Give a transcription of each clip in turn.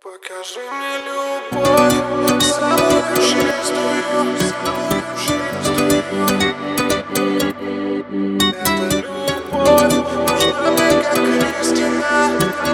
Покажи мне любовь, самую чистую, Эта любовь нужна мне как истина,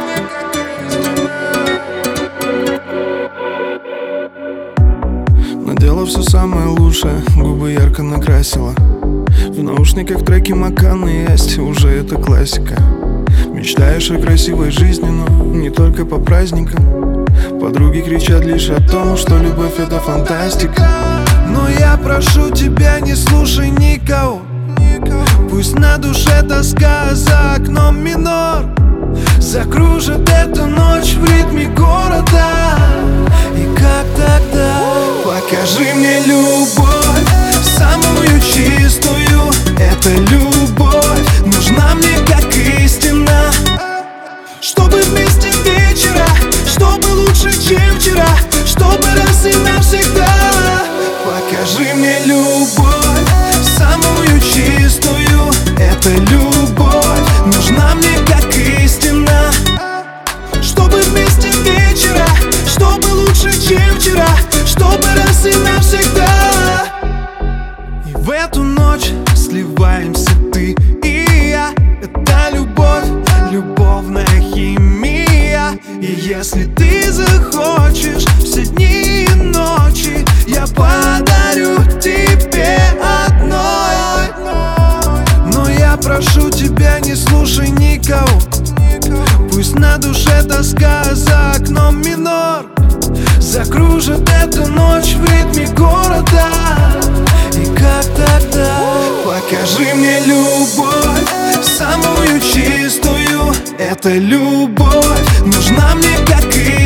Надела все самое лучшее, губы ярко накрасила. В наушниках треки Маканы есть, уже это классика. Мечтаешь о красивой жизни, но не только по праздникам. Подруги кричат лишь о том, что любовь это фантастика. Но я прошу тебя, не слушай никого. Пусть на душе тоска, за окном минор. Закружит эту ночь в ритме города. И как тогда? Покажи мне любовь, самую чистую. Эта любовь нужна мне как истина. Чтобы вместе вечера, чтобы лучше, чем вчера, чтобы раз и навсегда. Покажи мне любовь, самую чистую. Эта любовь нужна мне как истина. Чтобы вместе вечера, чтобы лучше, чем вчера, чтобы раз и навсегда. И в эту ночь сливаемся ты и я. Это любовь, любовная химия. И если ты захочешь, все дни и ночи я подарю тебе одной. Но я прошу тебя, не слушай никого. Пусть на душе тоска, за окном минор. Закружит эту ночь в ритме города. И как тогда? Покажи мне любовь, самую чистую. Эта любовь нужна мне как и